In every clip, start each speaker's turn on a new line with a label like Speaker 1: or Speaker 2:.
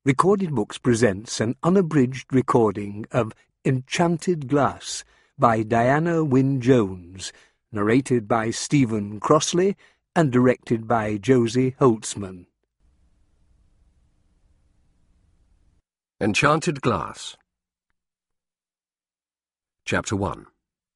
Speaker 1: Recorded Books presents an unabridged recording of Enchanted Glass by Diana Wynne-Jones, narrated by Stephen Crossley and directed by Josie Holtzman.
Speaker 2: Enchanted Glass. Chapter 1.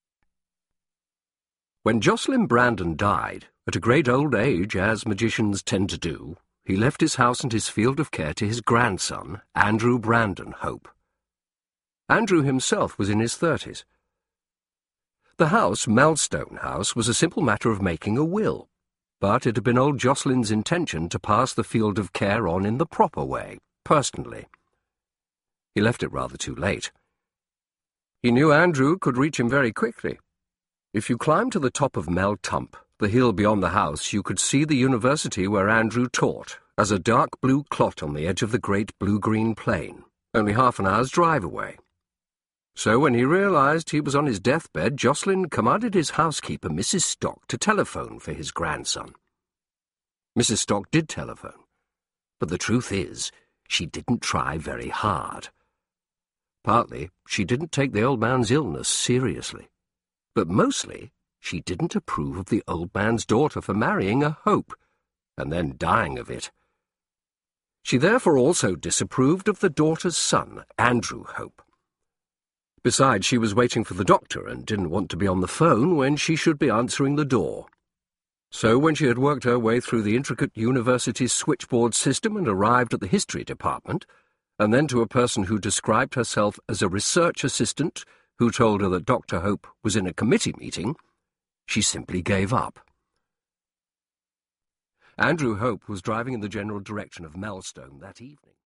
Speaker 2: When Jocelyn Brandon died, at a great old age, as magicians tend to do, he left his house and his field of care to his grandson, Andrew Brandon Hope. Andrew himself was in his 30s. The house, Melstone House, was a simple matter of making a will, but it had been old Jocelyn's intention to pass the field of care on in the proper way, personally. He left it rather too late. He knew Andrew could reach him very quickly. If you climbed to the top of Mel Tump, the hill beyond the house, you could see the university where Andrew taught, as a dark blue clot on the edge of the great blue-green plain, only half an hour's drive away. So when he realized he was on his deathbed, Jocelyn commanded his housekeeper, Mrs. Stock, to telephone for his grandson. Mrs. Stock did telephone, but the truth is, she didn't try very hard. Partly, she didn't take the old man's illness seriously, but mostly, she didn't approve of the old man's daughter for marrying a Hope, and then dying of it. She therefore also disapproved of the daughter's son, Andrew Hope. Besides, she was waiting for the doctor and didn't want to be on the phone when she should be answering the door. So when she had worked her way through the intricate university's switchboard system and arrived at the history department, and then to a person who described herself as a research assistant who told her that Dr. Hope was in a committee meeting, she simply gave up. Andrew Hope was driving in the general direction of Melstone that evening.